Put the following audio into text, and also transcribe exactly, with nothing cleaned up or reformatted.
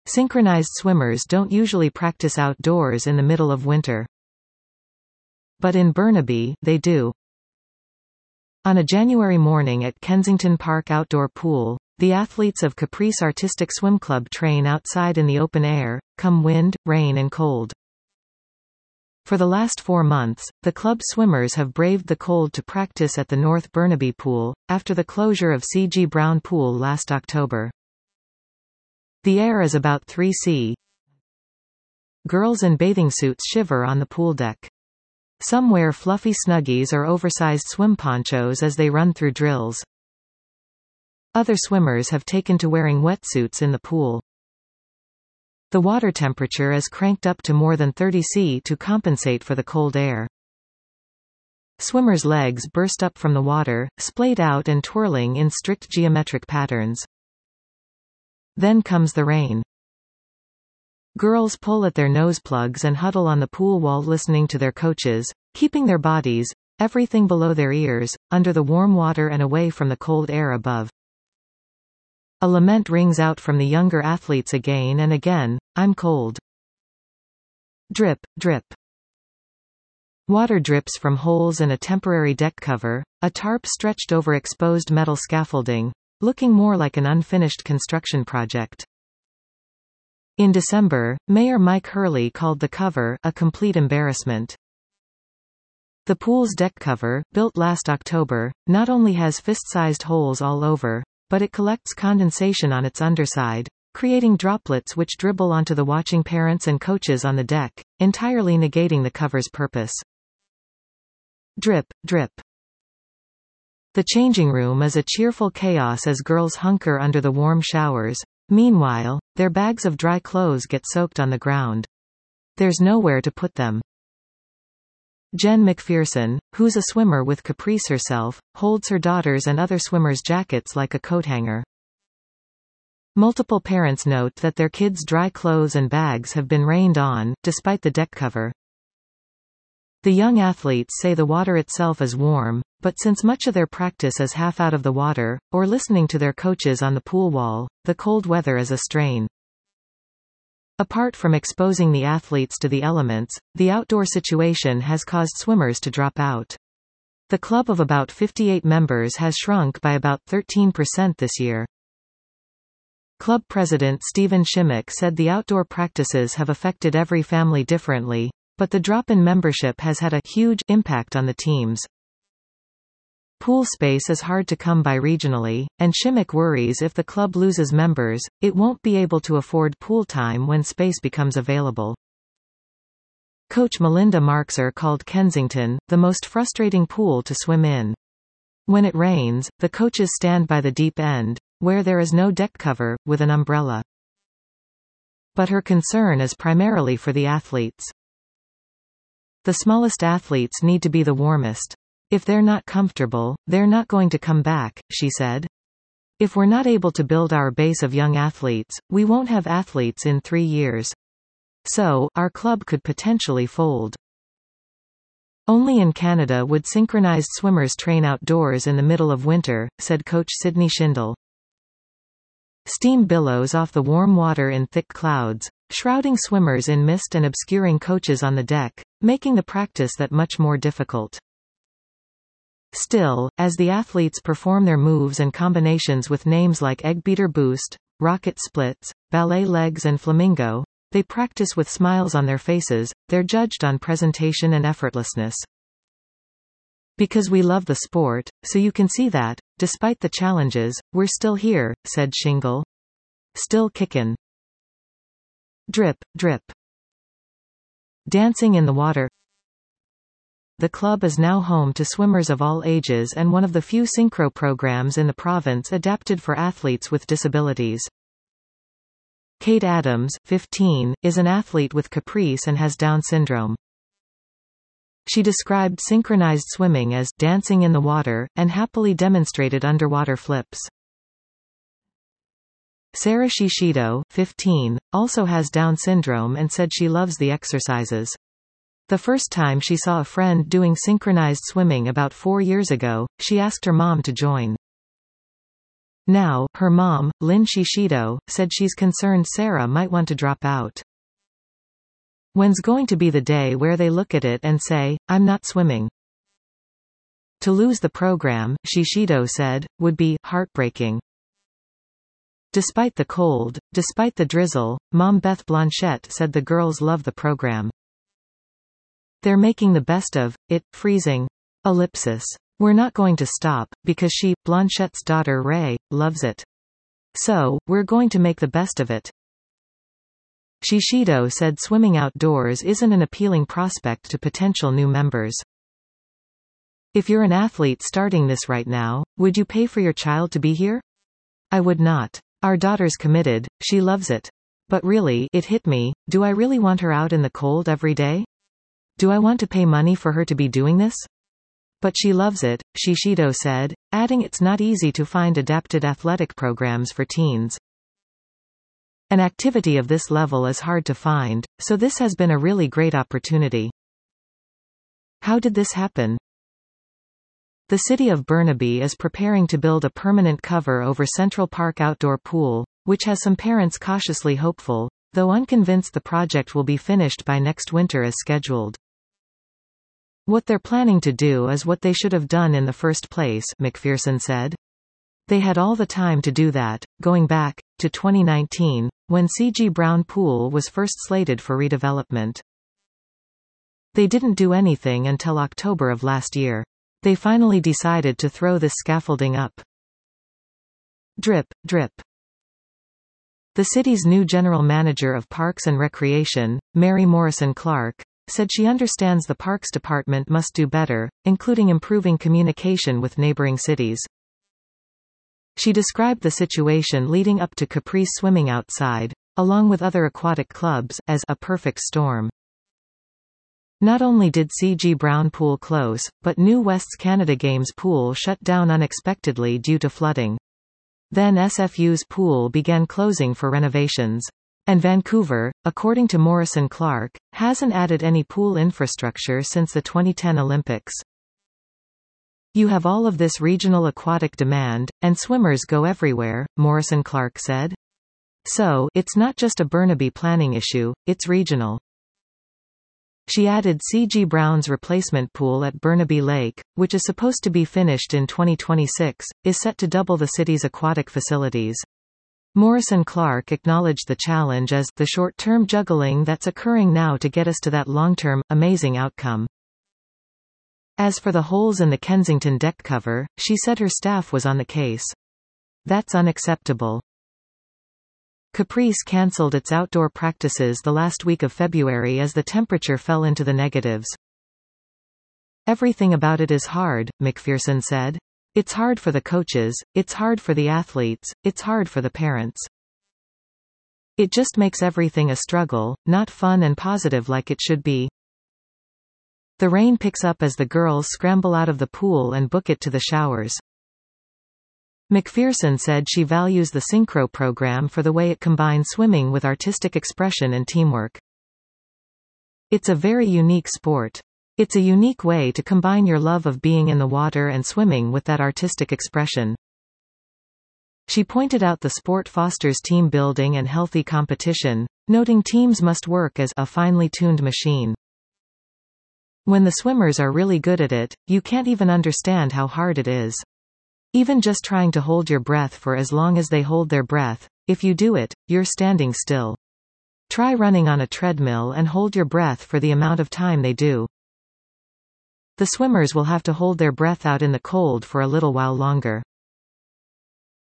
Synchronized swimmers don't usually practice outdoors in the middle of winter. But in Burnaby, they do. On a January morning at Kensington Park Outdoor Pool, the athletes of Caprice Artistic Swim Club train outside in the open air, come wind, rain and cold. For the last four months, the club swimmers have braved the cold to practice at the North Burnaby Pool, after the closure of C G Brown Pool last October. The air is about three degrees Celsius. Girls in bathing suits shiver on the pool deck. Some wear fluffy snuggies or oversized swim ponchos as they run through drills. Other swimmers have taken to wearing wetsuits in the pool. The water temperature is cranked up to more than thirty degrees Celsius to compensate for the cold air. Swimmers' legs burst up from the water, splayed out and twirling in strict geometric patterns. Then comes the rain. Girls pull at their nose plugs and huddle on the pool wall listening to their coaches, keeping their bodies, everything below their ears, under the warm water and away from the cold air above. A lament rings out from the younger athletes again and again, "I'm cold." Drip, drip. Water drips from holes in a temporary deck cover, a tarp stretched over exposed metal scaffolding, looking more like an unfinished construction project. In December, Mayor Mike Hurley called the cover a complete embarrassment. The pool's deck cover, built last October, not only has fist-sized holes all over, but it collects condensation on its underside, creating droplets which dribble onto the watching parents and coaches on the deck, entirely negating the cover's purpose. Drip, drip. The changing room is a cheerful chaos as girls hunker under the warm showers. Meanwhile, their bags of dry clothes get soaked on the ground. There's nowhere to put them. Jen McPherson, who's a swimmer with Caprice herself, holds her daughters' and other swimmers' jackets like a coat hanger. Multiple parents note that their kids' dry clothes and bags have been rained on, despite the deck cover. The young athletes say the water itself is warm, but since much of their practice is half out of the water, or listening to their coaches on the pool wall, the cold weather is a strain. Apart from exposing the athletes to the elements, the outdoor situation has caused swimmers to drop out. The club of about fifty-eight members has shrunk by about thirteen percent this year. Club president Stephen Shimmick said the outdoor practices have affected every family differently, but the drop in membership has had a huge impact on the teams. Pool space is hard to come by regionally, and Shimmick worries if the club loses members, it won't be able to afford pool time when space becomes available. Coach Melinda Marxer called Kensington the most frustrating pool to swim in. When it rains, the coaches stand by the deep end, where there is no deck cover, with an umbrella. But her concern is primarily for the athletes. The smallest athletes need to be the warmest. If they're not comfortable, they're not going to come back, she said. If we're not able to build our base of young athletes, we won't have athletes in three years. So, our club could potentially fold. Only in Canada would synchronized swimmers train outdoors in the middle of winter, said coach Sydney Schindel. Steam billows off the warm water in thick clouds, shrouding swimmers in mist and obscuring coaches on the deck, making the practice that much more difficult. Still, as the athletes perform their moves and combinations with names like Eggbeater Boost, Rocket Splits, Ballet Legs and Flamingo, they practice with smiles on their faces. They're judged on presentation and effortlessness. Because we love the sport, so you can see that, despite the challenges, we're still here, said Shingle. Still kickin'. Drip, drip. Dancing in the water. The club is now home to swimmers of all ages and one of the few synchro programs in the province adapted for athletes with disabilities. Kate Adams, fifteen, is an athlete with Caprice and has Down syndrome. She described synchronized swimming as dancing in the water, and happily demonstrated underwater flips. Sarah Shishido, fifteen, also has Down syndrome and said she loves the exercises. The first time she saw a friend doing synchronized swimming about four years ago, she asked her mom to join. Now, her mom, Lin Shishido, said she's concerned Sarah might want to drop out. When's going to be the day where they look at it and say, I'm not swimming? To lose the program, Shishido said, would be heartbreaking. Despite the cold, despite the drizzle, Mom Beth Blanchette said the girls love the program. They're making the best of it, freezing. Ellipsis. We're not going to stop, because she, Blanchette's daughter Ray, loves it. So, we're going to make the best of it. Shishido said swimming outdoors isn't an appealing prospect to potential new members. If you're an athlete starting this right now, would you pay for your child to be here? I would not. Our daughter's committed, she loves it. But really, it hit me, do I really want her out in the cold every day? Do I want to pay money for her to be doing this? But she loves it, Shishido said, adding it's not easy to find adapted athletic programs for teens. An activity of this level is hard to find, so this has been a really great opportunity. How did this happen? The city of Burnaby is preparing to build a permanent cover over Central Park outdoor pool, which has some parents cautiously hopeful, though unconvinced the project will be finished by next winter as scheduled. What they're planning to do is what they should have done in the first place, McPherson said. They had all the time to do that, going back to twenty nineteen, when C G Brown Pool was first slated for redevelopment. They didn't do anything until October of last year. They finally decided to throw this scaffolding up. Drip, drip. The city's new general manager of Parks and Recreation, Mary Morrison Clark, said she understands the Parks Department must do better, including improving communication with neighboring cities. She described the situation leading up to Caprice swimming outside, along with other aquatic clubs, as a perfect storm. Not only did C G Brown Pool close, but New West's Canada Games pool shut down unexpectedly due to flooding. Then S F U's pool began closing for renovations. And Vancouver, according to Morrison Clark, hasn't added any pool infrastructure since the twenty ten Olympics. You have all of this regional aquatic demand, and swimmers go everywhere, Morrison Clark said. So, it's not just a Burnaby planning issue, it's regional. She added C G Brown's replacement pool at Burnaby Lake, which is supposed to be finished in twenty twenty-six, is set to double the city's aquatic facilities. Morrison Clark acknowledged the challenge as the short-term juggling that's occurring now to get us to that long-term, amazing outcome. As for the holes in the Kensington deck cover, she said her staff was on the case. That's unacceptable. Caprice cancelled its outdoor practices the last week of February as the temperature fell into the negatives. Everything about it is hard, McPherson said. It's hard for the coaches, it's hard for the athletes, it's hard for the parents. It just makes everything a struggle, not fun and positive like it should be. The rain picks up as the girls scramble out of the pool and book it to the showers. McPherson said she values the Synchro program for the way it combines swimming with artistic expression and teamwork. It's a very unique sport. It's a unique way to combine your love of being in the water and swimming with that artistic expression. She pointed out the sport fosters team building and healthy competition, noting teams must work as a finely tuned machine. When the swimmers are really good at it, you can't even understand how hard it is. Even just trying to hold your breath for as long as they hold their breath, if you do it, you're standing still. Try running on a treadmill and hold your breath for the amount of time they do. The swimmers will have to hold their breath out in the cold for a little while longer.